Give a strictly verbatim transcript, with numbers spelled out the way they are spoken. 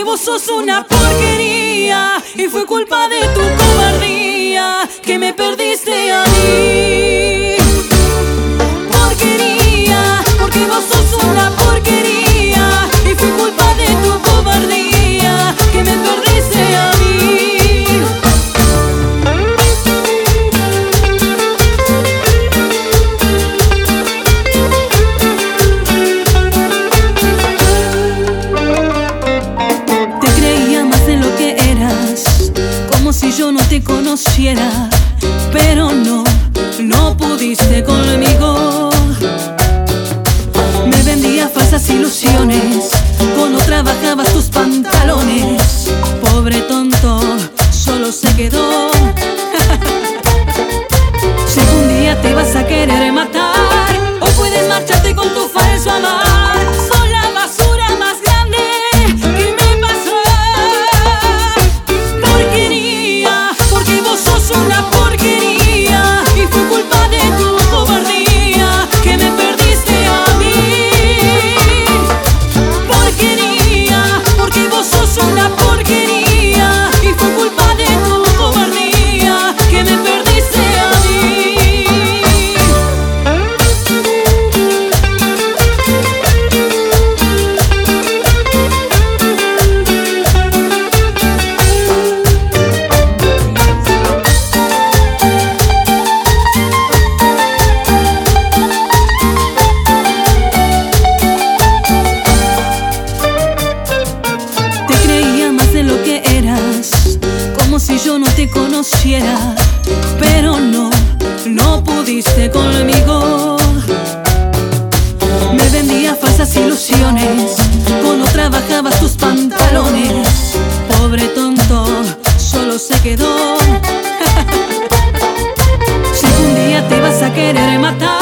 vos sos una porquería y fue culpa de tu cobardía que me perdiste a mí. Porquería, porque vos sos una porquería y fue culpa de tu cobardía que me perdiste a mí. Si yo no te conociera, pero no, no pudiste conmigo. Me vendías falsas ilusiones, con otra bajabas tus pantalones. Pobre tonto, solo se quedó. Si algún día te vas a querer matar, o puedes marcharte con tu falso amar. Son la basura más grande que me pasó. Una porquería y fue culpa de tu cobardía que me perdiste a mí. Porquería, porque vos sos una porquería y fue culpa de tu cobardía que me perdiste a mí. Como si yo no te conociera, pero no, no pudiste conmigo. Me vendías falsas ilusiones, con otra bajabas tus pantalones. Pobre tonto, solo se quedó. Si algún día te vas a querer matar,